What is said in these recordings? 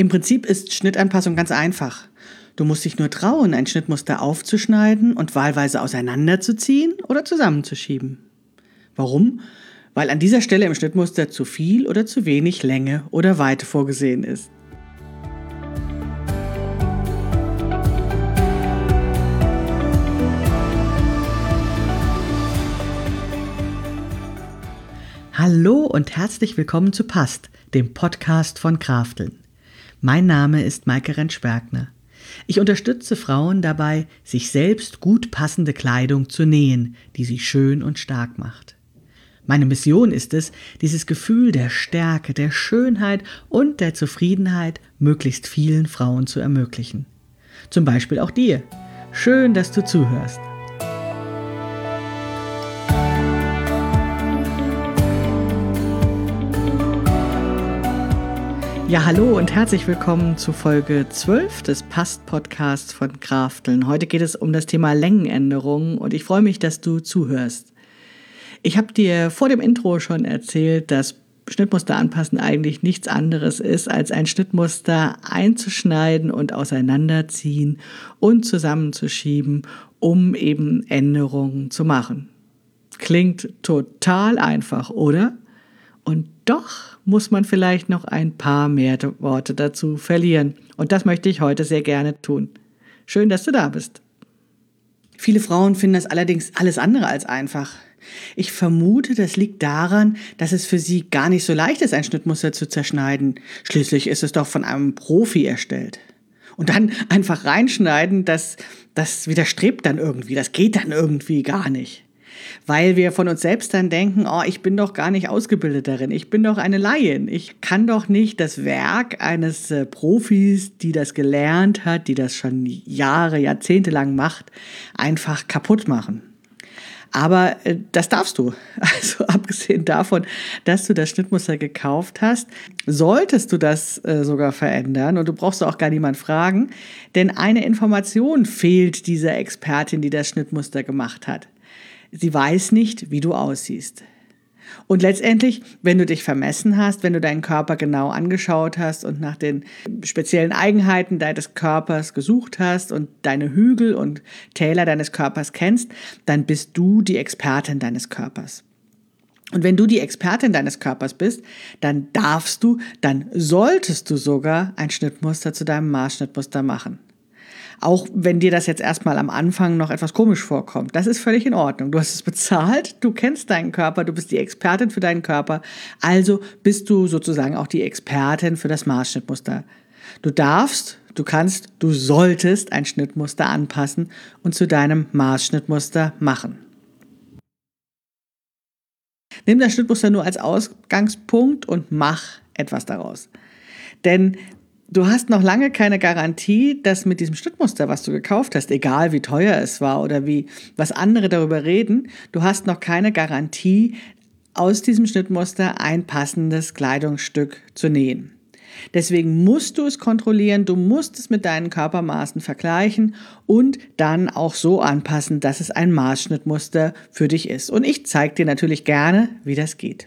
Im Prinzip ist Schnittanpassung ganz einfach. Du musst dich nur trauen, ein Schnittmuster aufzuschneiden und wahlweise auseinanderzuziehen oder zusammenzuschieben. Warum? Weil an dieser Stelle im Schnittmuster zu viel oder zu wenig Länge oder Weite vorgesehen ist. Hallo und herzlich willkommen zu Passt, dem Podcast von Krafteln. Mein Name ist Maike Rentsch-Bergner. Ich unterstütze Frauen dabei, sich selbst gut passende Kleidung zu nähen, die sie schön und stark macht. Meine Mission ist es, dieses Gefühl der Stärke, der Schönheit und der Zufriedenheit möglichst vielen Frauen zu ermöglichen. Zum Beispiel auch dir. Schön, dass du zuhörst. Ja, hallo und herzlich willkommen zu Folge 12 des Passt-Podcasts von Krafteln. Heute geht es um das Thema Längenänderungen und ich freue mich, dass du zuhörst. Ich habe dir vor dem Intro schon erzählt, dass Schnittmuster anpassen eigentlich nichts anderes ist, als ein Schnittmuster einzuschneiden und auseinanderziehen und zusammenzuschieben, um eben Änderungen zu machen. Klingt total einfach, oder? Und doch muss man vielleicht noch ein paar mehr Worte dazu verlieren. Und das möchte ich heute sehr gerne tun. Schön, dass du da bist. Viele Frauen finden das allerdings alles andere als einfach. Ich vermute, das liegt daran, dass es für sie gar nicht so leicht ist, ein Schnittmuster zu zerschneiden. Schließlich ist es doch von einem Profi erstellt. Und dann einfach reinschneiden, das widerstrebt dann irgendwie, das geht dann irgendwie gar nicht. Weil wir von uns selbst dann denken, ich bin doch gar nicht ausgebildet darin, ich bin doch eine Laien, ich kann doch nicht das Werk eines Profis, die das gelernt hat, die das schon Jahre, Jahrzehnte lang macht, einfach kaputt machen. Aber das darfst du. Also abgesehen davon, dass du das Schnittmuster gekauft hast, solltest du das sogar verändern und du brauchst auch gar niemand fragen, denn eine Information fehlt dieser Expertin, die das Schnittmuster gemacht hat. Sie weiß nicht, wie du aussiehst. Und letztendlich, wenn du dich vermessen hast, wenn du deinen Körper genau angeschaut hast und nach den speziellen Eigenheiten deines Körpers gesucht hast und deine Hügel und Täler deines Körpers kennst, dann bist du die Expertin deines Körpers. Und wenn du die Expertin deines Körpers bist, dann solltest du sogar ein Schnittmuster zu deinem Maßschnittmuster machen. Auch wenn dir das jetzt erstmal am Anfang noch etwas komisch vorkommt. Das ist völlig in Ordnung. Du hast es bezahlt, du kennst deinen Körper, du bist die Expertin für deinen Körper. Also bist du sozusagen auch die Expertin für das Maßschnittmuster. Du darfst, du kannst, du solltest ein Schnittmuster anpassen und zu deinem Maßschnittmuster machen. Nimm das Schnittmuster nur als Ausgangspunkt und mach etwas daraus. Denn du hast noch lange keine Garantie, dass mit diesem Schnittmuster, was du gekauft hast, egal wie teuer es war oder was andere darüber reden, du hast noch keine Garantie, aus diesem Schnittmuster ein passendes Kleidungsstück zu nähen. Deswegen musst du es kontrollieren, du musst es mit deinen Körpermaßen vergleichen und dann auch so anpassen, dass es ein Maßschnittmuster für dich ist. Und ich zeige dir natürlich gerne, wie das geht.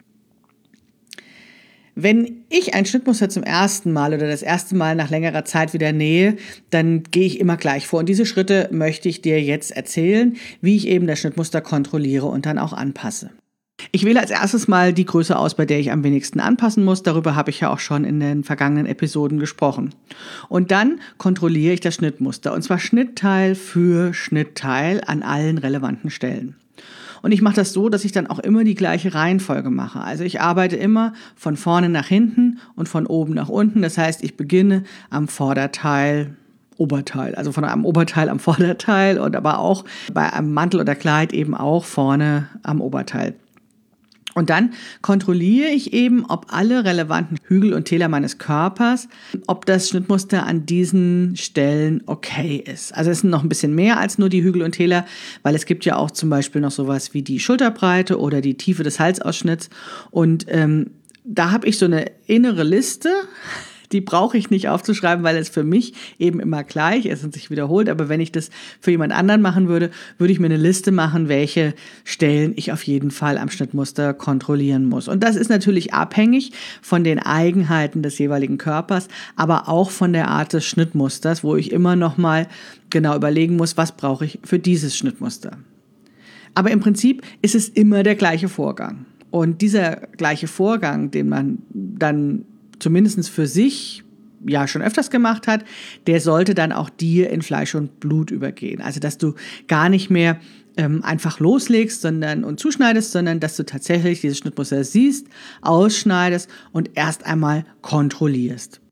Wenn ich ein Schnittmuster zum ersten Mal oder das erste Mal nach längerer Zeit wieder nähe, dann gehe ich immer gleich vor. Und diese Schritte möchte ich dir jetzt erzählen, wie ich eben das Schnittmuster kontrolliere und dann auch anpasse. Ich wähle als erstes mal die Größe aus, bei der ich am wenigsten anpassen muss. Darüber habe ich ja auch schon in den vergangenen Episoden gesprochen. Und dann kontrolliere ich das Schnittmuster. Und zwar Schnittteil für Schnittteil an allen relevanten Stellen. Und ich mache das so, dass ich dann auch immer die gleiche Reihenfolge mache. Also ich arbeite immer von vorne nach hinten und von oben nach unten. Das heißt, ich beginne am Vorderteil, Oberteil, also von einem Oberteil am Vorderteil und aber auch bei einem Mantel oder Kleid eben auch vorne am Oberteil. Und dann kontrolliere ich eben, ob alle relevanten Hügel und Täler meines Körpers, ob das Schnittmuster an diesen Stellen okay ist. Also es sind noch ein bisschen mehr als nur die Hügel und Täler, weil es gibt ja auch zum Beispiel noch sowas wie die Schulterbreite oder die Tiefe des Halsausschnitts. Und da habe ich so eine innere Liste, Die brauche ich nicht aufzuschreiben, weil es für mich eben immer gleich ist und sich wiederholt. Aber wenn ich das für jemand anderen machen würde, würde ich mir eine Liste machen, welche Stellen ich auf jeden Fall am Schnittmuster kontrollieren muss. Und das ist natürlich abhängig von den Eigenheiten des jeweiligen Körpers, aber auch von der Art des Schnittmusters, wo ich immer noch mal genau überlegen muss, was brauche ich für dieses Schnittmuster. Aber im Prinzip ist es immer der gleiche Vorgang. Und dieser gleiche Vorgang, den man dann zumindest für sich ja schon öfters gemacht hat, der sollte dann auch dir in Fleisch und Blut übergehen. Also dass du gar nicht mehr einfach loslegst und zuschneidest, sondern dass du tatsächlich dieses Schnittmuster siehst, ausschneidest und erst einmal kontrollierst.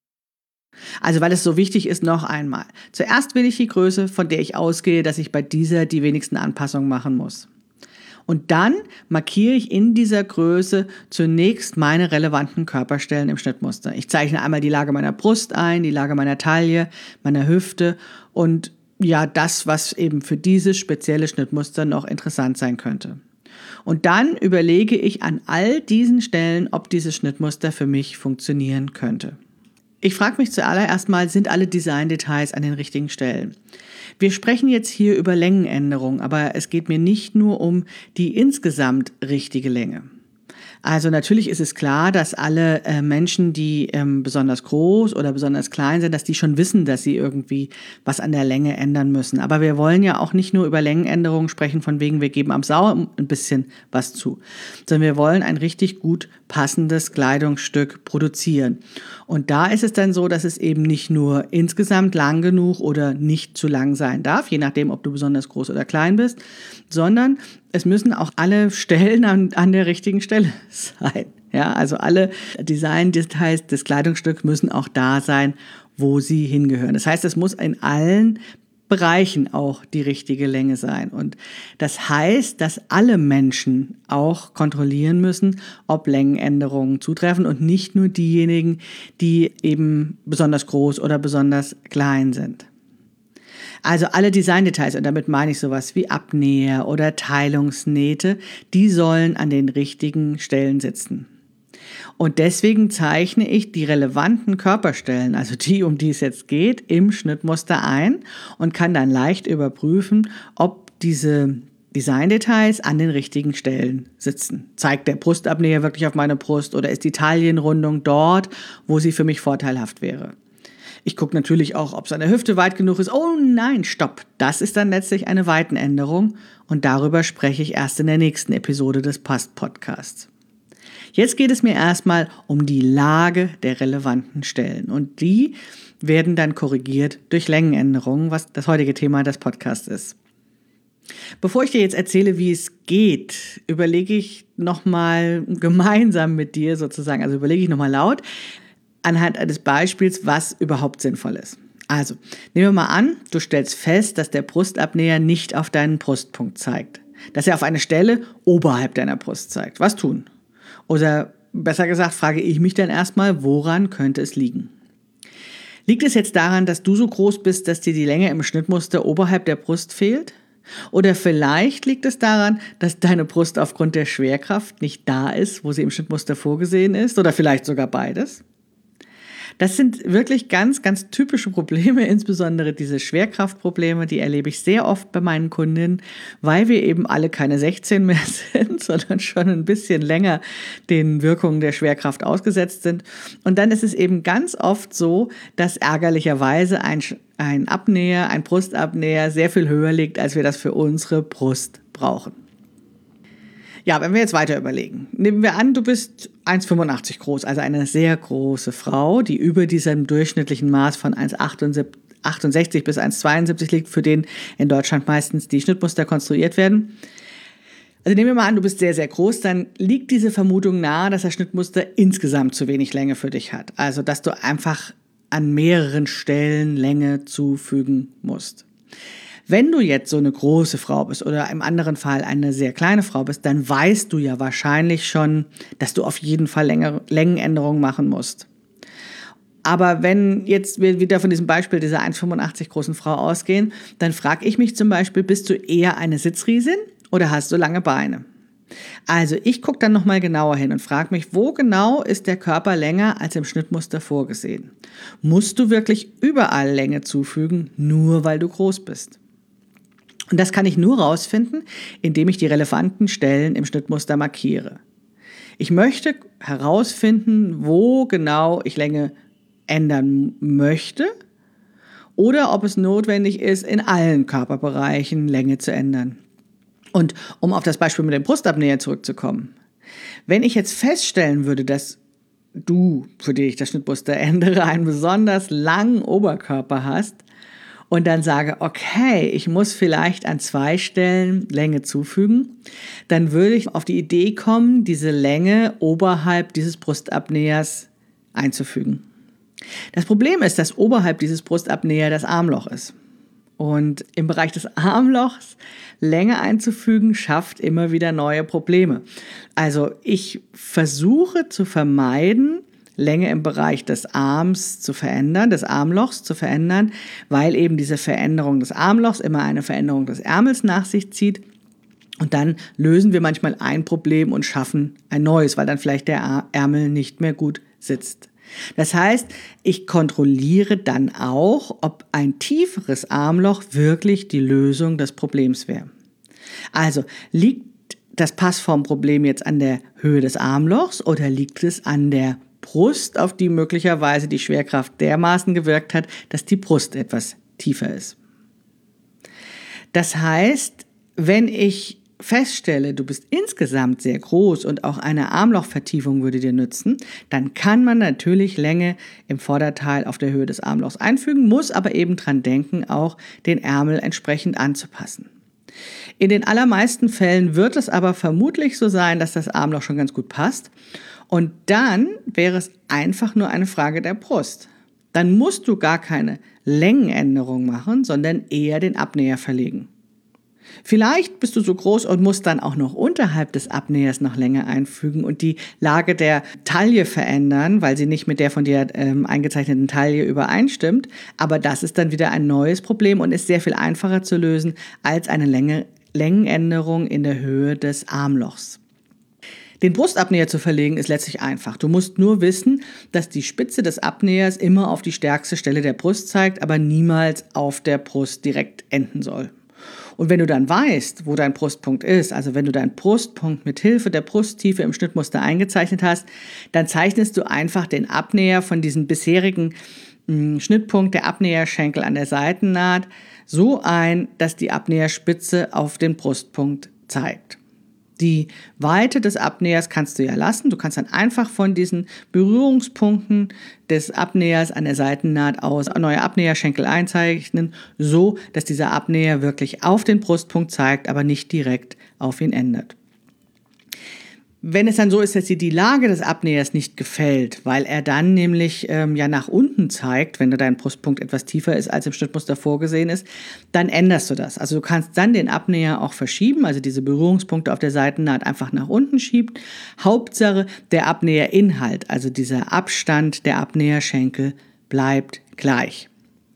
Also weil es so wichtig ist, noch einmal. Zuerst will ich die Größe, von der ich ausgehe, dass ich bei dieser die wenigsten Anpassungen machen muss. Und dann markiere ich in dieser Größe zunächst meine relevanten Körperstellen im Schnittmuster. Ich zeichne einmal die Lage meiner Brust ein, die Lage meiner Taille, meiner Hüfte und ja, das, was eben für dieses spezielle Schnittmuster noch interessant sein könnte. Und dann überlege ich an all diesen Stellen, ob dieses Schnittmuster für mich funktionieren könnte. Ich frage mich zuallererst mal, sind alle Designdetails an den richtigen Stellen? Wir sprechen jetzt hier über Längenänderungen, aber es geht mir nicht nur um die insgesamt richtige Länge. Also natürlich ist es klar, dass alle Menschen, die besonders groß oder besonders klein sind, dass die schon wissen, dass sie irgendwie was an der Länge ändern müssen. Aber wir wollen ja auch nicht nur über Längenänderungen sprechen, von wegen wir geben am Sau ein bisschen was zu, sondern wir wollen ein richtig gut passendes Kleidungsstück produzieren. Und da ist es dann so, dass es eben nicht nur insgesamt lang genug oder nicht zu lang sein darf, je nachdem, ob du besonders groß oder klein bist, sondern es müssen auch alle Stellen an der richtigen Stelle sein. Ja, also alle Design-Details des Kleidungsstücks müssen auch da sein, wo sie hingehören. Das heißt, es muss in allen Bereichen auch die richtige Länge sein. Und das heißt, dass alle Menschen auch kontrollieren müssen, ob Längenänderungen zutreffen und nicht nur diejenigen, die eben besonders groß oder besonders klein sind. Also alle Designdetails, und damit meine ich sowas wie Abnäher oder Teilungsnähte, die sollen an den richtigen Stellen sitzen. Und deswegen zeichne ich die relevanten Körperstellen, also die, um die es jetzt geht, im Schnittmuster ein und kann dann leicht überprüfen, ob diese Designdetails an den richtigen Stellen sitzen. Zeigt der Brustabnäher wirklich auf meine Brust oder ist die Taillenrundung dort, wo sie für mich vorteilhaft wäre? Ich gucke natürlich auch, ob es an der Hüfte weit genug ist. Oh nein, stopp. Das ist dann letztlich eine Weitenänderung und darüber spreche ich erst in der nächsten Episode des Past-Podcasts. Jetzt geht es mir erstmal um die Lage der relevanten Stellen und die werden dann korrigiert durch Längenänderungen, was das heutige Thema des Podcasts ist. Bevor ich dir jetzt erzähle, wie es geht, überlege ich nochmal gemeinsam mit dir sozusagen, also überlege ich nochmal laut, anhand eines Beispiels, was überhaupt sinnvoll ist. Also, nehmen wir mal an, du stellst fest, dass der Brustabnäher nicht auf deinen Brustpunkt zeigt. Dass er auf eine Stelle oberhalb deiner Brust zeigt. Was tun? Oder besser gesagt, frage ich mich dann erstmal, woran könnte es liegen? Liegt es jetzt daran, dass du so groß bist, dass dir die Länge im Schnittmuster oberhalb der Brust fehlt? Oder vielleicht liegt es daran, dass deine Brust aufgrund der Schwerkraft nicht da ist, wo sie im Schnittmuster vorgesehen ist? Oder vielleicht sogar beides? Das sind wirklich ganz, ganz typische Probleme, insbesondere diese Schwerkraftprobleme, die erlebe ich sehr oft bei meinen Kundinnen, weil wir eben alle keine 16 mehr sind, sondern schon ein bisschen länger den Wirkungen der Schwerkraft ausgesetzt sind. Und dann ist es eben ganz oft so, dass ärgerlicherweise ein Abnäher, ein Brustabnäher sehr viel höher liegt, als wir das für unsere Brust brauchen. Ja, wenn wir jetzt weiter überlegen, nehmen wir an, du bist 1,85 groß, also eine sehr große Frau, die über diesem durchschnittlichen Maß von 1,68 bis 1,72 liegt, für den in Deutschland meistens die Schnittmuster konstruiert werden. Also nehmen wir mal an, du bist sehr, sehr groß, dann liegt diese Vermutung nahe, dass das Schnittmuster insgesamt zu wenig Länge für dich hat. Also, dass du einfach an mehreren Stellen Länge zufügen musst. Wenn du jetzt so eine große Frau bist oder im anderen Fall eine sehr kleine Frau bist, dann weißt du ja wahrscheinlich schon, dass du auf jeden Fall Längenänderungen machen musst. Aber wenn jetzt wir wieder von diesem Beispiel dieser 1,85 großen Frau ausgehen, dann frage ich mich zum Beispiel, bist du eher eine Sitzriesin oder hast du lange Beine? Also ich gucke dann nochmal genauer hin und frage mich, wo genau ist der Körper länger als im Schnittmuster vorgesehen? Musst du wirklich überall Länge zufügen, nur weil du groß bist? Und das kann ich nur rausfinden, indem ich die relevanten Stellen im Schnittmuster markiere. Ich möchte herausfinden, wo genau ich Länge ändern möchte oder ob es notwendig ist, in allen Körperbereichen Länge zu ändern. Und um auf das Beispiel mit dem Brustabnäher zurückzukommen. Wenn ich jetzt feststellen würde, dass du, für die ich das Schnittmuster ändere, einen besonders langen Oberkörper hast und dann sage, okay, ich muss vielleicht an 2 Stellen Länge zufügen, dann würde ich auf die Idee kommen, diese Länge oberhalb dieses Brustabnähers einzufügen. Das Problem ist, dass oberhalb dieses Brustabnäher das Armloch ist. Und im Bereich des Armlochs Länge einzufügen, schafft immer wieder neue Probleme. Also ich versuche zu vermeiden, Länge im Bereich des Arms zu verändern, des Armlochs zu verändern, weil eben diese Veränderung des Armlochs immer eine Veränderung des Ärmels nach sich zieht. Und dann lösen wir manchmal ein Problem und schaffen ein neues, weil dann vielleicht der Ärmel nicht mehr gut sitzt. Das heißt, ich kontrolliere dann auch, ob ein tieferes Armloch wirklich die Lösung des Problems wäre. Also liegt das Passformproblem jetzt an der Höhe des Armlochs oder liegt es an der Brust, auf die möglicherweise die Schwerkraft dermaßen gewirkt hat, dass die Brust etwas tiefer ist? Das heißt, wenn ich feststelle, du bist insgesamt sehr groß und auch eine Armlochvertiefung würde dir nützen, dann kann man natürlich Länge im Vorderteil auf der Höhe des Armlochs einfügen, muss aber eben dran denken, auch den Ärmel entsprechend anzupassen. In den allermeisten Fällen wird es aber vermutlich so sein, dass das Armloch schon ganz gut passt und dann wäre es einfach nur eine Frage der Brust. Dann musst du gar keine Längenänderung machen, sondern eher den Abnäher verlegen. Vielleicht bist du so groß und musst dann auch noch unterhalb des Abnähers noch Länge einfügen und die Lage der Taille verändern, weil sie nicht mit der von dir eingezeichneten Taille übereinstimmt. Aber das ist dann wieder ein neues Problem und ist sehr viel einfacher zu lösen als eine Längenänderung in der Höhe des Armlochs. Den Brustabnäher zu verlegen ist letztlich einfach. Du musst nur wissen, dass die Spitze des Abnähers immer auf die stärkste Stelle der Brust zeigt, aber niemals auf der Brust direkt enden soll. Und wenn du dann weißt, wo dein Brustpunkt ist, also wenn du deinen Brustpunkt mit Hilfe der Brusttiefe im Schnittmuster eingezeichnet hast, dann zeichnest du einfach den Abnäher von diesem bisherigen Schnittpunkt der Abnäherschenkel an der Seitennaht so ein, dass die Abnäherspitze auf den Brustpunkt zeigt. Die Weite des Abnähers kannst du ja lassen. Du kannst dann einfach von diesen Berührungspunkten des Abnähers an der Seitennaht aus neue Abnäherschenkel einzeichnen, so dass dieser Abnäher wirklich auf den Brustpunkt zeigt, aber nicht direkt auf ihn endet. Wenn es dann so ist, dass dir die Lage des Abnähers nicht gefällt, weil er dann nämlich nach unten zeigt, wenn dein Brustpunkt etwas tiefer ist, als im Schnittmuster vorgesehen ist, dann änderst du das. Also du kannst dann den Abnäher auch verschieben, also diese Berührungspunkte auf der Seitennaht einfach nach unten schieben. Hauptsache der Abnäherinhalt, also dieser Abstand der Abnäherschenkel bleibt gleich.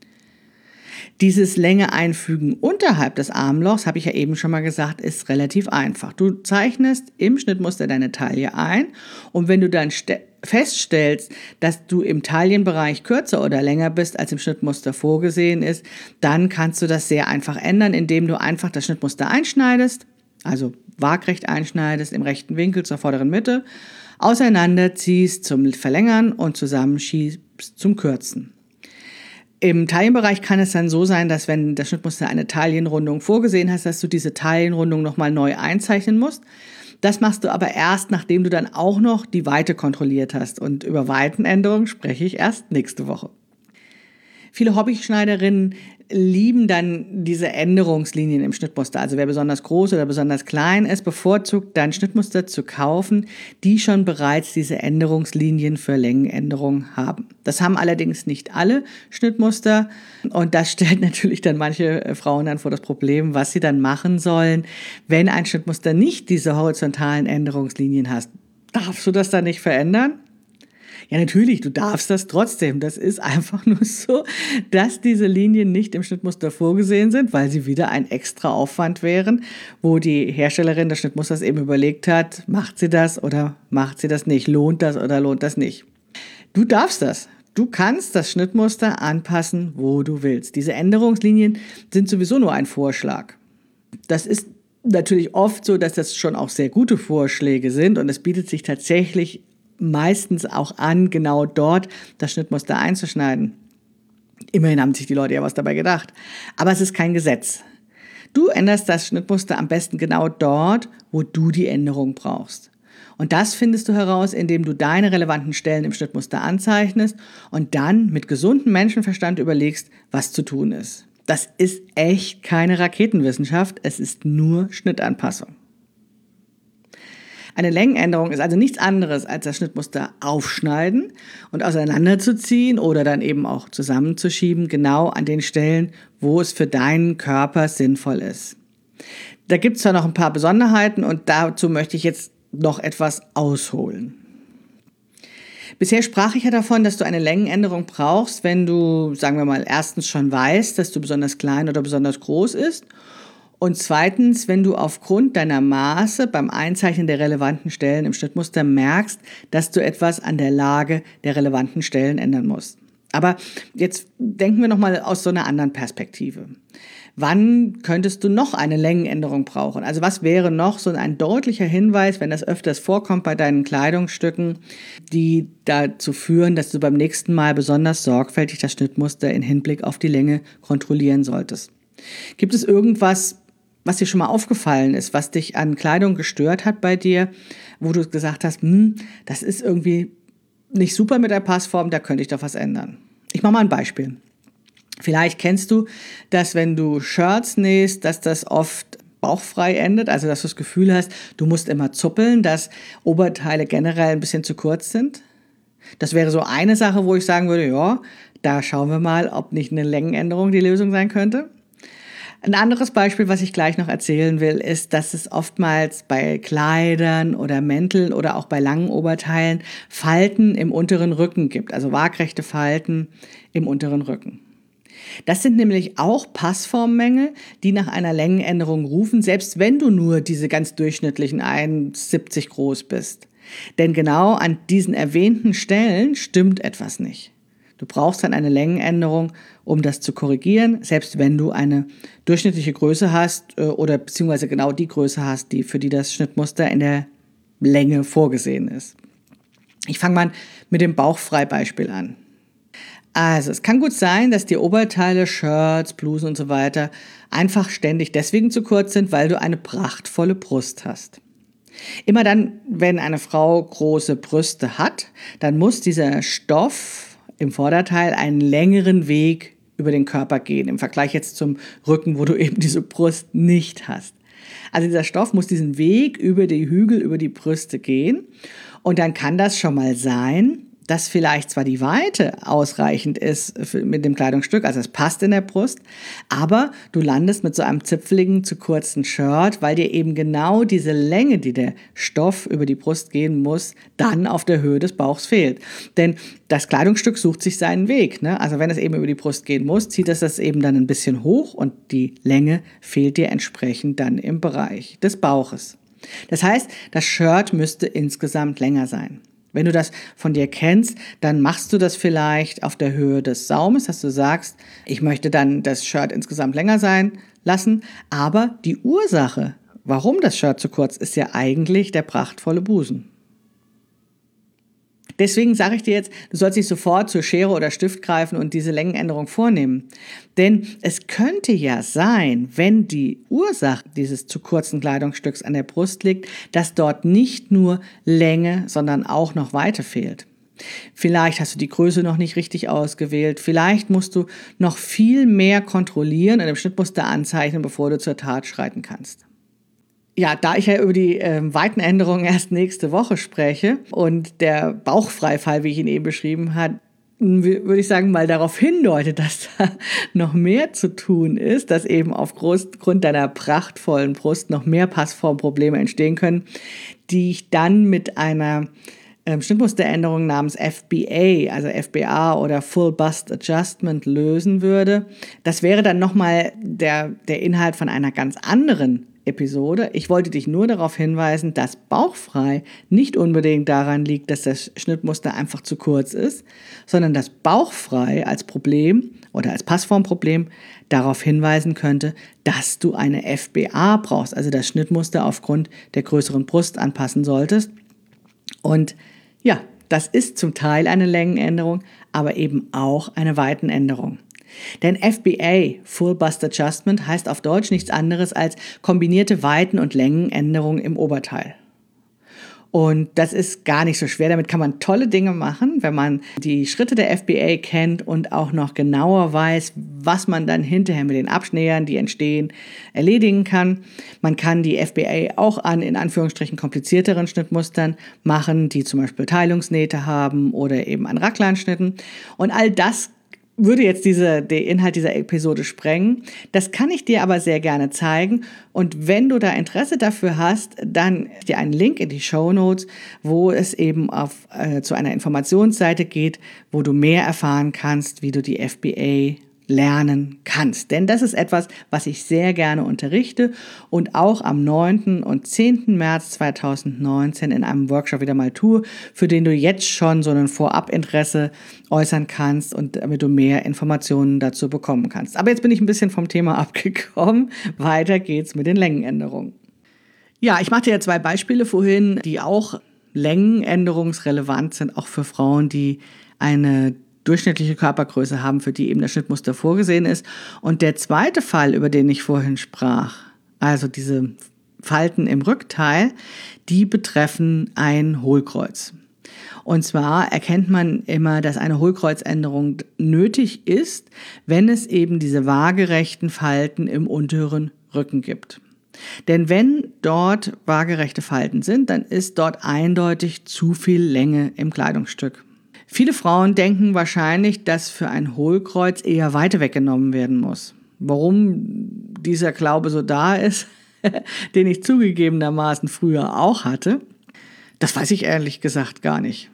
Dieses Länge einfügen unterhalb des Armlochs, habe ich ja eben schon mal gesagt, ist relativ einfach. Du zeichnest im Schnittmuster deine Taille ein und wenn du dann feststellst, dass du im Taillenbereich kürzer oder länger bist, als im Schnittmuster vorgesehen ist, dann kannst du das sehr einfach ändern, indem du einfach das Schnittmuster einschneidest, also waagrecht einschneidest im rechten Winkel zur vorderen Mitte, auseinanderziehst zum Verlängern und zusammenschiebst zum Kürzen. Im Taillenbereich kann es dann so sein, dass wenn das Schnittmuster eine Taillenrundung vorgesehen hast, dass du diese Taillenrundung nochmal neu einzeichnen musst. Das machst du aber erst, nachdem du dann auch noch die Weite kontrolliert hast. Und über Weitenänderungen spreche ich erst nächste Woche. Viele Hobbyschneiderinnen lieben dann diese Änderungslinien im Schnittmuster. Also wer besonders groß oder besonders klein ist, bevorzugt dann Schnittmuster zu kaufen, die schon bereits diese Änderungslinien für Längenänderungen haben. Das haben allerdings nicht alle Schnittmuster und das stellt natürlich dann manche Frauen dann vor das Problem, was sie dann machen sollen, wenn ein Schnittmuster nicht diese horizontalen Änderungslinien hat. Darfst du das dann nicht verändern? Ja, natürlich, du darfst das trotzdem. Das ist einfach nur so, dass diese Linien nicht im Schnittmuster vorgesehen sind, weil sie wieder ein extra Aufwand wären, wo die Herstellerin des Schnittmusters eben überlegt hat, macht sie das oder macht sie das nicht, lohnt das oder lohnt das nicht. Du darfst das. Du kannst das Schnittmuster anpassen, wo du willst. Diese Änderungslinien sind sowieso nur ein Vorschlag. Das ist natürlich oft so, dass das schon auch sehr gute Vorschläge sind und es bietet sich tatsächlich meistens auch an, genau dort das Schnittmuster einzuschneiden. Immerhin haben sich die Leute ja was dabei gedacht. Aber es ist kein Gesetz. Du änderst das Schnittmuster am besten genau dort, wo du die Änderung brauchst. Und das findest du heraus, indem du deine relevanten Stellen im Schnittmuster anzeichnest und dann mit gesundem Menschenverstand überlegst, was zu tun ist. Das ist echt keine Raketenwissenschaft, es ist nur Schnittanpassung. Eine Längenänderung ist also nichts anderes, als das Schnittmuster aufschneiden und auseinanderzuziehen oder dann eben auch zusammenzuschieben, genau an den Stellen, wo es für deinen Körper sinnvoll ist. Da gibt es zwar noch ein paar Besonderheiten und dazu möchte ich jetzt noch etwas ausholen. Bisher sprach ich ja davon, dass du eine Längenänderung brauchst, wenn du, sagen wir mal, erstens schon weißt, dass du besonders klein oder besonders groß ist und zweitens, wenn du aufgrund deiner Maße beim Einzeichnen der relevanten Stellen im Schnittmuster merkst, dass du etwas an der Lage der relevanten Stellen ändern musst. Aber jetzt denken wir nochmal aus so einer anderen Perspektive. Wann könntest du noch eine Längenänderung brauchen? Also was wäre noch so ein deutlicher Hinweis, wenn das öfters vorkommt bei deinen Kleidungsstücken, die dazu führen, dass du beim nächsten Mal besonders sorgfältig das Schnittmuster in Hinblick auf die Länge kontrollieren solltest? Gibt es irgendwas, was dir schon mal aufgefallen ist, was dich an Kleidung gestört hat bei dir, wo du gesagt hast, das ist irgendwie nicht super mit der Passform, da könnte ich doch was ändern? Ich mache mal ein Beispiel. Vielleicht kennst du, dass wenn du Shirts nähst, dass das oft bauchfrei endet, also dass du das Gefühl hast, du musst immer zuppeln, dass Oberteile generell ein bisschen zu kurz sind. Das wäre so eine Sache, wo ich sagen würde, ja, da schauen wir mal, ob nicht eine Längenänderung die Lösung sein könnte. Ein anderes Beispiel, was ich gleich noch erzählen will, ist, dass es oftmals bei Kleidern oder Mänteln oder auch bei langen Oberteilen Falten im unteren Rücken gibt, also waagrechte Falten im unteren Rücken. Das sind nämlich auch Passformmängel, die nach einer Längenänderung rufen, selbst wenn du nur diese ganz durchschnittlichen 1,70 groß bist. Denn genau an diesen erwähnten Stellen stimmt etwas nicht. Du brauchst dann eine Längenänderung, um das zu korrigieren, selbst wenn du eine durchschnittliche Größe hast oder beziehungsweise genau die Größe hast, für die das Schnittmuster in der Länge vorgesehen ist. Ich fange mal mit dem Bauchfrei-Beispiel an. Also es kann gut sein, dass die Oberteile, Shirts, Blusen und so weiter einfach ständig deswegen zu kurz sind, weil du eine prachtvolle Brust hast. Immer dann, wenn eine Frau große Brüste hat, dann muss dieser Stoff im Vorderteil einen längeren Weg über den Körper gehen, im Vergleich jetzt zum Rücken, wo du eben diese Brust nicht hast. Also dieser Stoff muss diesen Weg über die Hügel, über die Brüste gehen und dann kann das schon mal sein, dass vielleicht zwar die Weite ausreichend ist mit dem Kleidungsstück, also es passt in der Brust, aber du landest mit so einem zipfeligen, zu kurzen Shirt, weil dir eben genau diese Länge, die der Stoff über die Brust gehen muss, dann auf der Höhe des Bauchs fehlt. Denn das Kleidungsstück sucht sich seinen Weg, ne? Also wenn es eben über die Brust gehen muss, zieht es das eben dann ein bisschen hoch und die Länge fehlt dir entsprechend dann im Bereich des Bauches. Das heißt, das Shirt müsste insgesamt länger sein. Wenn du das von dir kennst, dann machst du das vielleicht auf der Höhe des Saumes, dass du sagst, ich möchte dann das Shirt insgesamt länger sein lassen, aber die Ursache, warum das Shirt zu kurz ist, ja eigentlich der prachtvolle Busen. Deswegen sage ich dir jetzt, du sollst nicht sofort zur Schere oder Stift greifen und diese Längenänderung vornehmen. Denn es könnte ja sein, wenn die Ursache dieses zu kurzen Kleidungsstücks an der Brust liegt, dass dort nicht nur Länge, sondern auch noch Weite fehlt. Vielleicht hast du die Größe noch nicht richtig ausgewählt. Vielleicht musst du noch viel mehr kontrollieren und im Schnittmuster anzeichnen, bevor du zur Tat schreiten kannst. Ja, da ich ja über die Weitenänderungen erst nächste Woche spreche und der Bauchfreifall, wie ich ihn eben beschrieben habe, würde ich sagen, mal darauf hindeutet, dass da noch mehr zu tun ist, dass eben aufgrund deiner prachtvollen Brust noch mehr Passformprobleme entstehen können, die ich dann mit einer Schnittmusteränderung namens FBA, also FBA oder Full Bust Adjustment lösen würde. Das wäre dann nochmal der Inhalt von einer ganz anderen Episode. Ich wollte dich nur darauf hinweisen, dass bauchfrei nicht unbedingt daran liegt, dass das Schnittmuster einfach zu kurz ist, sondern dass bauchfrei als Problem oder als Passformproblem darauf hinweisen könnte, dass du eine FBA brauchst, also das Schnittmuster aufgrund der größeren Brust anpassen solltest. Und ja, das ist zum Teil eine Längenänderung, aber eben auch eine Weitenänderung. Denn FBA, Full Bust Adjustment, heißt auf Deutsch nichts anderes als kombinierte Weiten- und Längenänderung im Oberteil. Und das ist gar nicht so schwer. Damit kann man tolle Dinge machen, wenn man die Schritte der FBA kennt und auch noch genauer weiß, was man dann hinterher mit den Abschnähern, die entstehen, erledigen kann. Man kann die FBA auch an, in Anführungsstrichen, komplizierteren Schnittmustern machen, die zum Beispiel Teilungsnähte haben oder eben an Raglanschnitten. Und all das würde jetzt der Inhalt dieser Episode sprengen. Das kann ich dir aber sehr gerne zeigen. Und wenn du da Interesse dafür hast, dann dir einen Link in die Shownotes, wo es eben zu einer Informationsseite geht, wo du mehr erfahren kannst, wie du die FBA lernen kannst. Denn das ist etwas, was ich sehr gerne unterrichte und auch am 9. und 10. März 2019 in einem Workshop wieder mal tue, für den du jetzt schon so ein Vorabinteresse äußern kannst und damit du mehr Informationen dazu bekommen kannst. Aber jetzt bin ich ein bisschen vom Thema abgekommen. Weiter geht's mit den Längenänderungen. Ja, ich machte ja 2 Beispiele vorhin, die auch längenänderungsrelevant sind, auch für Frauen, die eine durchschnittliche Körpergröße haben, für die eben das Schnittmuster vorgesehen ist. Und der zweite Fall, über den ich vorhin sprach, also diese Falten im Rückteil, die betreffen ein Hohlkreuz. Und zwar erkennt man immer, dass eine Hohlkreuzänderung nötig ist, wenn es eben diese waagerechten Falten im unteren Rücken gibt. Denn wenn dort waagerechte Falten sind, dann ist dort eindeutig zu viel Länge im Kleidungsstück. Viele Frauen denken wahrscheinlich, dass für ein Hohlkreuz eher Weite weggenommen werden muss. Warum dieser Glaube so da ist, den ich zugegebenermaßen früher auch hatte, das weiß ich ehrlich gesagt gar nicht.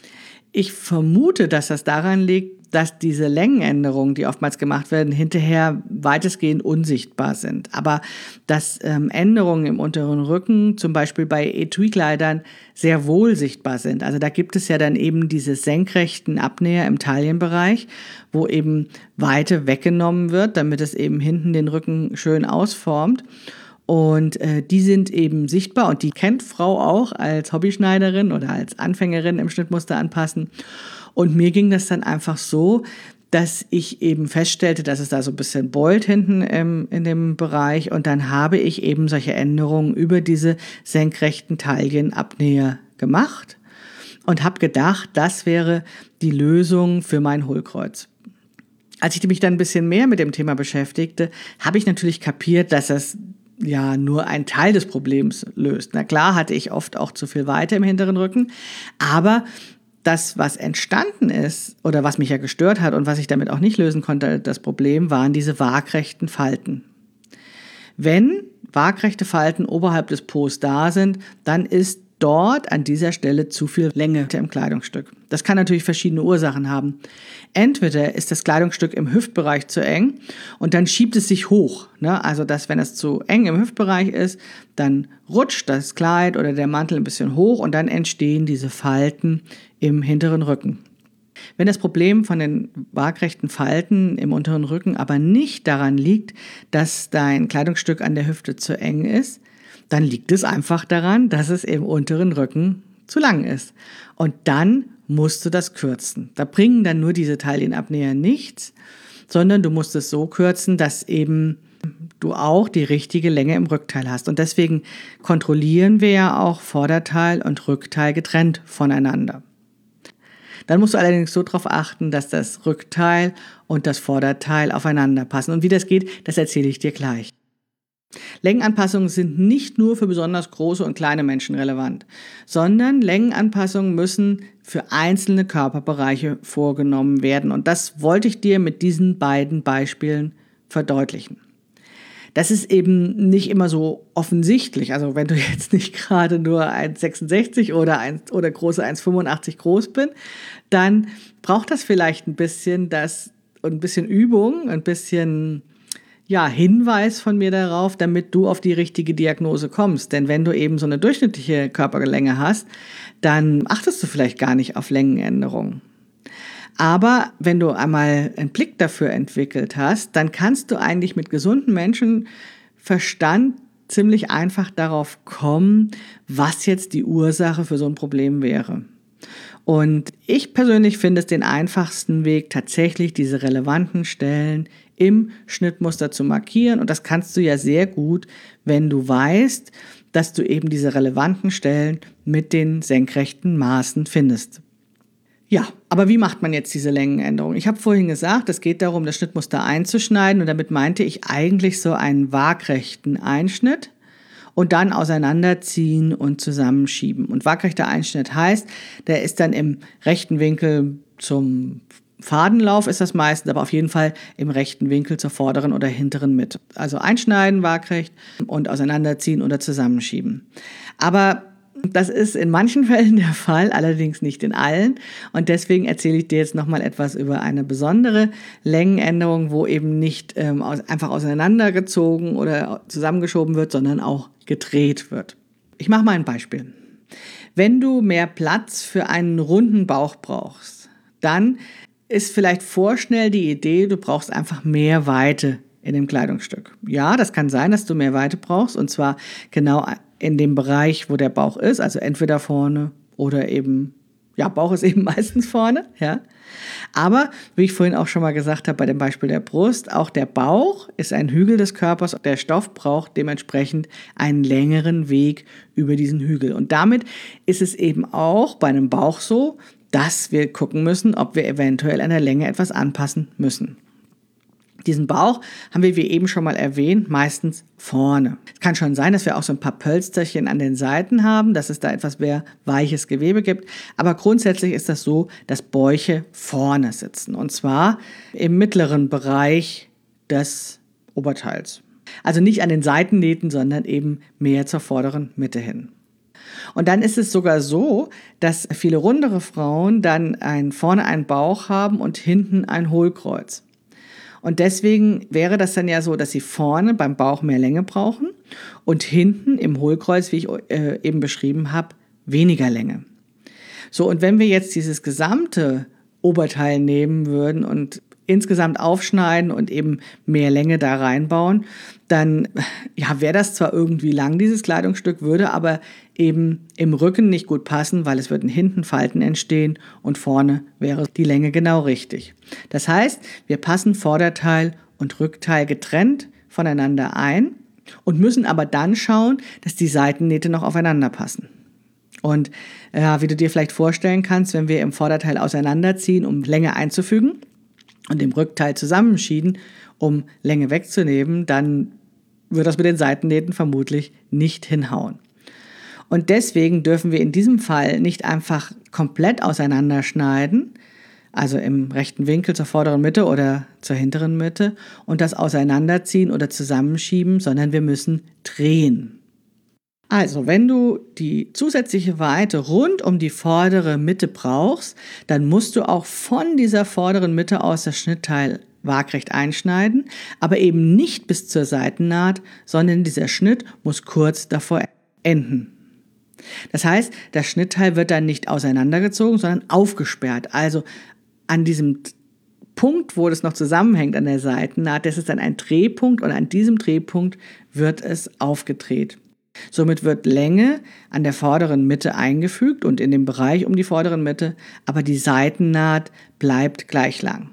Ich vermute, dass das daran liegt, dass diese Längenänderungen, die oftmals gemacht werden, hinterher weitestgehend unsichtbar sind. Aber dass Änderungen im unteren Rücken, zum Beispiel bei Etui-Kleidern, sehr wohl sichtbar sind. Also da gibt es ja dann eben diese senkrechten Abnäher im Taillenbereich, wo eben Weite weggenommen wird, damit es eben hinten den Rücken schön ausformt. Und die sind eben sichtbar und die kennt Frau auch als Hobbyschneiderin oder als Anfängerin im Schnittmuster anpassen. Und mir ging das dann einfach so, dass ich eben feststellte, dass es da so ein bisschen beult hinten in dem Bereich. Und dann habe ich eben solche Änderungen über diese senkrechten Taillenabnäher gemacht und habe gedacht, das wäre die Lösung für mein Hohlkreuz. Als ich mich dann ein bisschen mehr mit dem Thema beschäftigte, habe ich natürlich kapiert, dass das ja nur ein Teil des Problems löst. Na klar hatte ich oft auch zu viel Weite im hinteren Rücken, aber das, was entstanden ist oder was mich ja gestört hat und was ich damit auch nicht lösen konnte, das Problem waren diese waagrechten Falten. Wenn waagrechte Falten oberhalb des Po's da sind, dann ist dort an dieser Stelle zu viel Länge im Kleidungsstück. Das kann natürlich verschiedene Ursachen haben. Entweder ist das Kleidungsstück im Hüftbereich zu eng und dann schiebt es sich hoch. Also, dass wenn es zu eng im Hüftbereich ist, dann rutscht das Kleid oder der Mantel ein bisschen hoch und dann entstehen diese Falten im hinteren Rücken. Wenn das Problem von den waagrechten Falten im unteren Rücken aber nicht daran liegt, dass dein Kleidungsstück an der Hüfte zu eng ist, dann liegt es einfach daran, dass es im unteren Rücken zu lang ist. Und dann musst du das kürzen. Da bringen dann nur diese Taillenabnäher nichts, sondern du musst es so kürzen, dass eben du auch die richtige Länge im Rückteil hast. Und deswegen kontrollieren wir ja auch Vorderteil und Rückteil getrennt voneinander. Dann musst du allerdings so darauf achten, dass das Rückteil und das Vorderteil aufeinander passen. Und wie das geht, das erzähle ich dir gleich. Längenanpassungen sind nicht nur für besonders große und kleine Menschen relevant, sondern Längenanpassungen müssen für einzelne Körperbereiche vorgenommen werden. Und das wollte ich dir mit diesen beiden Beispielen verdeutlichen. Das ist eben nicht immer so offensichtlich. Also wenn du jetzt nicht gerade nur 1,66 oder große 1,85 groß bin, dann braucht das vielleicht ein bisschen Übung, ein bisschen Hinweis von mir darauf, damit du auf die richtige Diagnose kommst. Denn wenn du eben so eine durchschnittliche Körperlänge hast, dann achtest du vielleicht gar nicht auf Längenänderungen. Aber wenn du einmal einen Blick dafür entwickelt hast, dann kannst du eigentlich mit gesundem Menschenverstand ziemlich einfach darauf kommen, was jetzt die Ursache für so ein Problem wäre. Und ich persönlich finde es den einfachsten Weg, tatsächlich diese relevanten Stellen im Schnittmuster zu markieren. Und das kannst du ja sehr gut, wenn du weißt, dass du eben diese relevanten Stellen mit den senkrechten Maßen findest. Ja, aber wie macht man jetzt diese Längenänderung? Ich habe vorhin gesagt, es geht darum, das Schnittmuster einzuschneiden und damit meinte ich eigentlich so einen waagrechten Einschnitt und dann auseinanderziehen und zusammenschieben. Und waagrechter Einschnitt heißt, der ist dann im rechten Winkel zum Fadenlauf ist das meistens, aber auf jeden Fall im rechten Winkel zur vorderen oder hinteren Mitte. Also einschneiden waagrecht und auseinanderziehen oder zusammenschieben. Aber das ist in manchen Fällen der Fall, allerdings nicht in allen. Und deswegen erzähle ich dir jetzt nochmal etwas über eine besondere Längenänderung, wo eben nicht einfach auseinandergezogen oder zusammengeschoben wird, sondern auch gedreht wird. Ich mache mal ein Beispiel. Wenn du mehr Platz für einen runden Bauch brauchst, dann ist vielleicht vorschnell die Idee, du brauchst einfach mehr Weite in dem Kleidungsstück. Ja, das kann sein, dass du mehr Weite brauchst, und zwar genau in dem Bereich, wo der Bauch ist, also entweder vorne oder eben, Bauch ist eben meistens vorne, ja. Aber, wie ich vorhin auch schon mal gesagt habe, bei dem Beispiel der Brust, auch der Bauch ist ein Hügel des Körpers. Der Stoff braucht dementsprechend einen längeren Weg über diesen Hügel. Und damit ist es eben auch bei einem Bauch so, dass wir gucken müssen, ob wir eventuell an der Länge etwas anpassen müssen. Diesen Bauch haben wir, wie eben schon mal erwähnt, meistens vorne. Es kann schon sein, dass wir auch so ein paar Pölsterchen an den Seiten haben, dass es da etwas mehr weiches Gewebe gibt. Aber grundsätzlich ist das so, dass Bäuche vorne sitzen. Und zwar im mittleren Bereich des Oberteils. Also nicht an den Seitennähten, sondern eben mehr zur vorderen Mitte hin. Und dann ist es sogar so, dass viele rundere Frauen dann vorne einen Bauch haben und hinten ein Hohlkreuz. Und deswegen wäre das dann ja so, dass sie vorne beim Bauch mehr Länge brauchen und hinten im Hohlkreuz, wie ich eben beschrieben habe, weniger Länge. So, und wenn wir jetzt dieses gesamte Oberteil nehmen würden und insgesamt aufschneiden und eben mehr Länge da reinbauen, dann wäre das zwar irgendwie lang, dieses Kleidungsstück, würde aber eben im Rücken nicht gut passen, weil es würden hinten Falten entstehen und vorne wäre die Länge genau richtig. Das heißt, wir passen Vorderteil und Rückteil getrennt voneinander ein und müssen aber dann schauen, dass die Seitennähte noch aufeinander passen. Und wie du dir vielleicht vorstellen kannst, wenn wir im Vorderteil auseinanderziehen, um Länge einzufügen, und im Rückteil zusammenschieben, um Länge wegzunehmen, dann wird das mit den Seitennähten vermutlich nicht hinhauen. Und deswegen dürfen wir in diesem Fall nicht einfach komplett auseinanderschneiden, also im rechten Winkel zur vorderen Mitte oder zur hinteren Mitte, und das auseinanderziehen oder zusammenschieben, sondern wir müssen drehen. Also, wenn du die zusätzliche Weite rund um die vordere Mitte brauchst, dann musst du auch von dieser vorderen Mitte aus das Schnittteil waagrecht einschneiden, aber eben nicht bis zur Seitennaht, sondern dieser Schnitt muss kurz davor enden. Das heißt, das Schnittteil wird dann nicht auseinandergezogen, sondern aufgesperrt. Also an diesem Punkt, wo das noch zusammenhängt an der Seitennaht, das ist dann ein Drehpunkt, und an diesem Drehpunkt wird es aufgedreht. Somit wird Länge an der vorderen Mitte eingefügt und in dem Bereich um die vorderen Mitte, aber die Seitennaht bleibt gleich lang.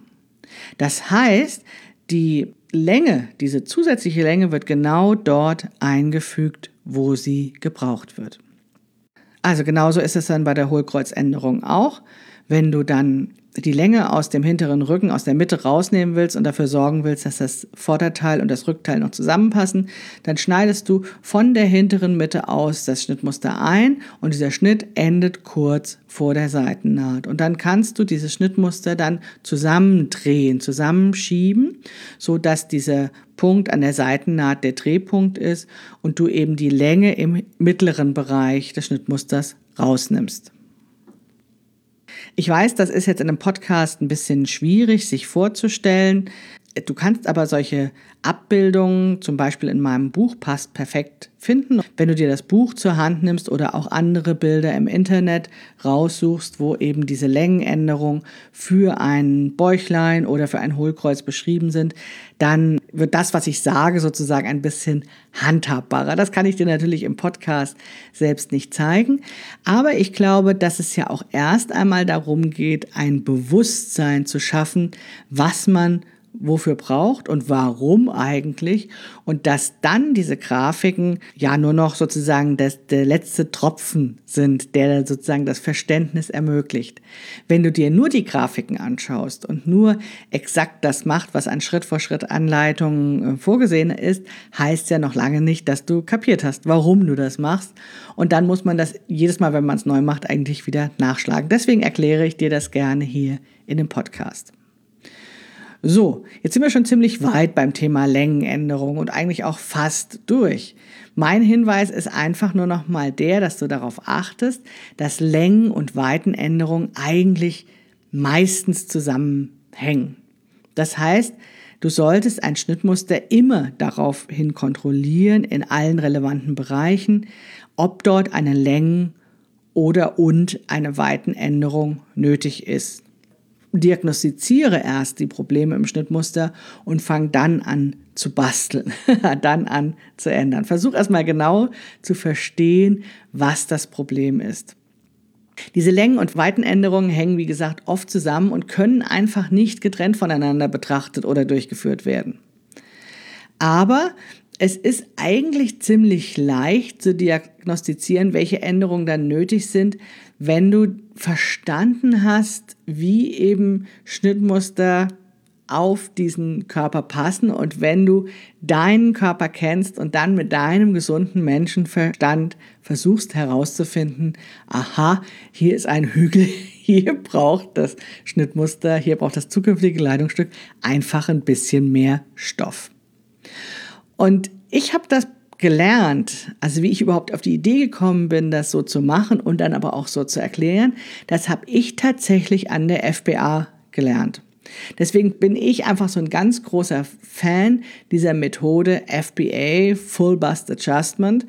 Das heißt, die Länge, diese zusätzliche Länge wird genau dort eingefügt, wo sie gebraucht wird. Also genauso ist es dann bei der Hohlkreuzänderung auch. Wenn du dann die Länge aus dem hinteren Rücken, aus der Mitte rausnehmen willst und dafür sorgen willst, dass das Vorderteil und das Rückteil noch zusammenpassen, dann schneidest du von der hinteren Mitte aus das Schnittmuster ein und dieser Schnitt endet kurz vor der Seitennaht. Und dann kannst du dieses Schnittmuster dann zusammendrehen, zusammenschieben, so dass dieser Punkt an der Seitennaht der Drehpunkt ist und du eben die Länge im mittleren Bereich des Schnittmusters rausnimmst. Ich weiß, das ist jetzt in einem Podcast ein bisschen schwierig, sich vorzustellen. Du kannst aber solche Abbildungen, zum Beispiel in meinem Buch, Passt perfekt finden. Wenn du dir das Buch zur Hand nimmst oder auch andere Bilder im Internet raussuchst, wo eben diese Längenänderungen für ein Bäuchlein oder für ein Hohlkreuz beschrieben sind, dann wird das, was ich sage, sozusagen ein bisschen handhabbarer. Das kann ich dir natürlich im Podcast selbst nicht zeigen. Aber ich glaube, dass es ja auch erst einmal darum geht, ein Bewusstsein zu schaffen, was man wofür braucht und warum eigentlich, und dass dann diese Grafiken ja nur noch sozusagen der letzte Tropfen sind, der sozusagen das Verständnis ermöglicht. Wenn du dir nur die Grafiken anschaust und nur exakt das macht, was an Schritt-für-Schritt-Anleitungen vorgesehen ist, heißt ja noch lange nicht, dass du kapiert hast, warum du das machst. Und dann muss man das jedes Mal, wenn man es neu macht, eigentlich wieder nachschlagen. Deswegen erkläre ich dir das gerne hier in dem Podcast. So, jetzt sind wir schon ziemlich weit beim Thema Längenänderung und eigentlich auch fast durch. Mein Hinweis ist einfach nur noch mal der, dass du darauf achtest, dass Längen- und Weitenänderungen eigentlich meistens zusammenhängen. Das heißt, du solltest ein Schnittmuster immer daraufhin kontrollieren, in allen relevanten Bereichen, ob dort eine Längen- und eine Weitenänderung nötig ist. Diagnostiziere erst die Probleme im Schnittmuster und fang dann an zu basteln, dann an zu ändern. Versuch erstmal genau zu verstehen, was das Problem ist. Diese Längen- und Weitenänderungen hängen, wie gesagt, oft zusammen und können einfach nicht getrennt voneinander betrachtet oder durchgeführt werden. Aber es ist eigentlich ziemlich leicht zu diagnostizieren, welche Änderungen dann nötig sind, wenn du verstanden hast, wie eben Schnittmuster auf diesen Körper passen und wenn du deinen Körper kennst und dann mit deinem gesunden Menschenverstand versuchst herauszufinden, aha, hier ist ein Hügel, hier braucht das Schnittmuster, hier braucht das zukünftige Kleidungsstück einfach ein bisschen mehr Stoff. Und ich habe das gelernt, also wie ich überhaupt auf die Idee gekommen bin, das so zu machen und dann aber auch so zu erklären, das habe ich tatsächlich an der FBA gelernt. Deswegen bin ich einfach so ein ganz großer Fan dieser Methode FBA, Full Bust Adjustment,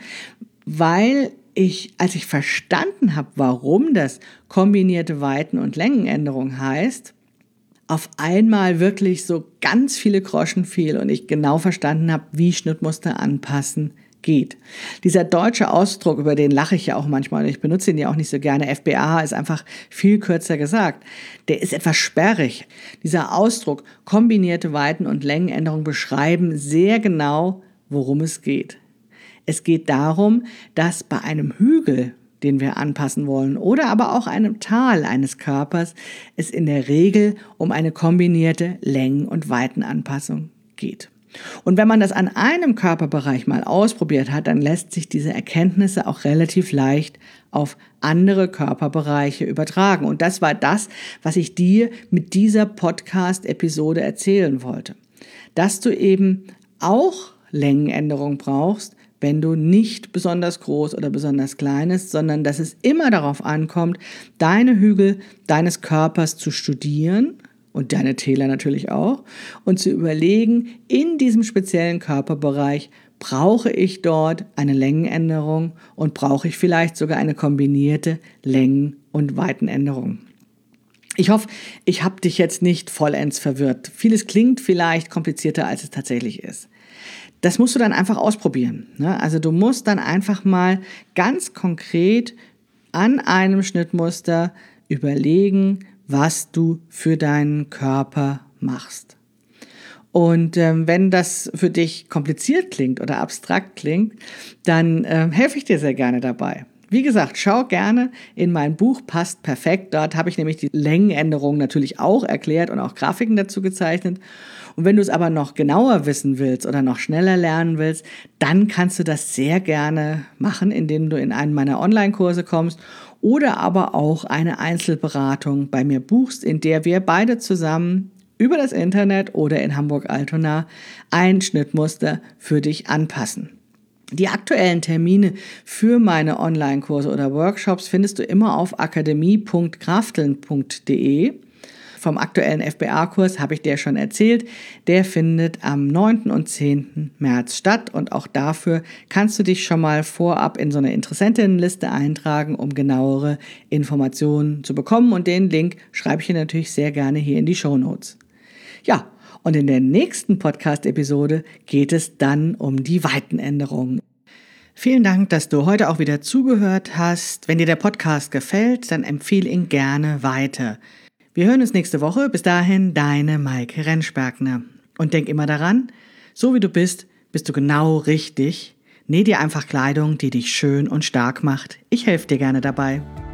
weil als ich verstanden habe, warum das kombinierte Weiten- und Längenänderung heißt, auf einmal wirklich so ganz viele Groschen fiel und ich genau verstanden habe, wie Schnittmuster anpassen geht. Dieser deutsche Ausdruck, über den lache ich ja auch manchmal und ich benutze ihn ja auch nicht so gerne, FBA ist einfach viel kürzer gesagt. Der ist etwas sperrig. Dieser Ausdruck, kombinierte Weiten- und Längenänderungen beschreiben sehr genau, worum es geht. Es geht darum, dass bei einem Hügel, den wir anpassen wollen, oder aber auch einem Tal eines Körpers, es in der Regel um eine kombinierte Längen- und Weitenanpassung geht. Und wenn man das an einem Körperbereich mal ausprobiert hat, dann lässt sich diese Erkenntnisse auch relativ leicht auf andere Körperbereiche übertragen. Und das war das, was ich dir mit dieser Podcast-Episode erzählen wollte. Dass du eben auch Längenänderungen brauchst, wenn du nicht besonders groß oder besonders klein bist, sondern dass es immer darauf ankommt, deine Hügel deines Körpers zu studieren und deine Täler natürlich auch und zu überlegen, in diesem speziellen Körperbereich brauche ich dort eine Längenänderung und brauche ich vielleicht sogar eine kombinierte Längen- und Weitenänderung. Ich hoffe, ich habe dich jetzt nicht vollends verwirrt. Vieles klingt vielleicht komplizierter, als es tatsächlich ist. Das musst du dann einfach ausprobieren. Also du musst dann einfach mal ganz konkret an einem Schnittmuster überlegen, was du für deinen Körper machst. Und wenn das für dich kompliziert klingt oder abstrakt klingt, dann helfe ich dir sehr gerne dabei. Wie gesagt, schau gerne in mein Buch Passt perfekt. Dort habe ich nämlich die Längenänderungen natürlich auch erklärt und auch Grafiken dazu gezeichnet. Und wenn du es aber noch genauer wissen willst oder noch schneller lernen willst, dann kannst du das sehr gerne machen, indem du in einen meiner Online-Kurse kommst oder aber auch eine Einzelberatung bei mir buchst, in der wir beide zusammen über das Internet oder in Hamburg-Altona ein Schnittmuster für dich anpassen. Die aktuellen Termine für meine Online-Kurse oder Workshops findest du immer auf akademie.grafteln.de. Vom aktuellen FBA-Kurs habe ich dir schon erzählt. Der findet am 9. und 10. März statt und auch dafür kannst du dich schon mal vorab in so eine Interessentinnenliste eintragen, um genauere Informationen zu bekommen. Und den Link schreibe ich dir natürlich sehr gerne hier in die Shownotes. Ja, und in der nächsten Podcast-Episode geht es dann um die Weitenänderungen. Vielen Dank, dass du heute auch wieder zugehört hast. Wenn dir der Podcast gefällt, dann empfehle ihn gerne weiter. Wir hören uns nächste Woche. Bis dahin, deine Maike Rentschbergner. Und denk immer daran, so wie du bist, bist du genau richtig. Näh dir einfach Kleidung, die dich schön und stark macht. Ich helfe dir gerne dabei.